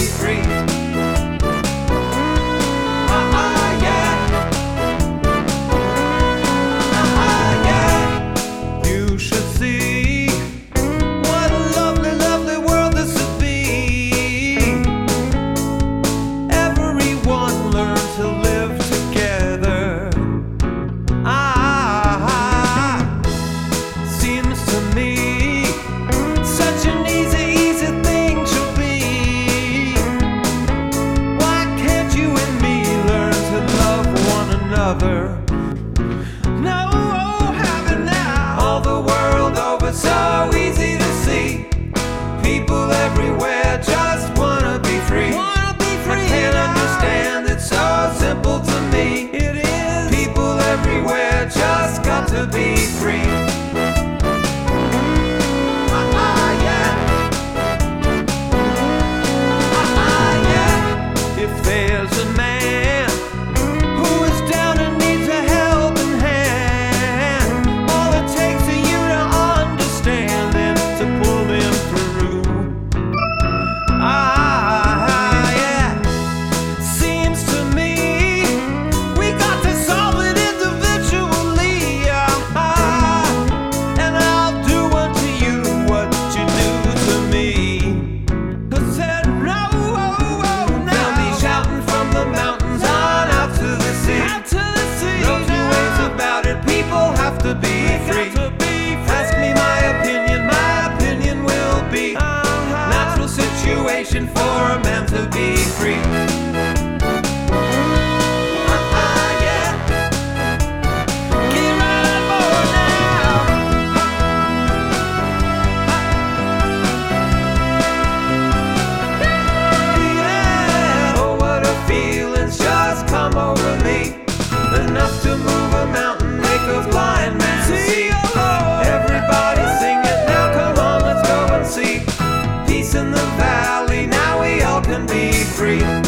free. You should see what a lovely, lovely world this would be. Everyone learn to live together. Seems to me such an easy thing to be. Why can't you and me learn to love one another? No, have it now. All the world over, so easy to see. People everywhere just wanna be free. I can't understand, it's so simple to me. It is. People everywhere just got to be free. If there's a man who is down and needs a helping hand, all it takes is you to understand and to pull them through. Seems to me we got to solve it individually. And I'll do unto you what you do to me. 'Cause said no. They'll be shouting from the mountains on out to the sea. No two ways about it, people have to be free. Ask me my opinion will be natural situation for a man to be free. Get right on board now. Yeah. Oh, what a feeling's just come over me. Enough to move a mountain, make a blind man see. Everybody sing it now, come on, let's go and see. Peace in the valley, now we all can be free.